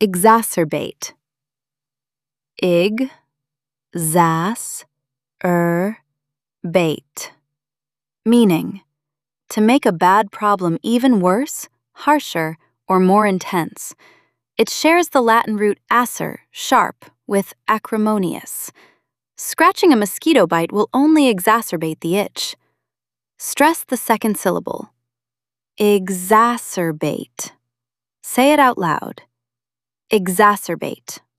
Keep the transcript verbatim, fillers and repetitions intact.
Exacerbate. Ig, zas, er, bait. Meaning, to make a bad problem even worse, harsher, or more intense. It shares the Latin root acer, sharp, with acrimonious. Scratching a mosquito bite will only exacerbate the itch. Stress the second syllable. Exacerbate. Say it out loud. Exacerbate.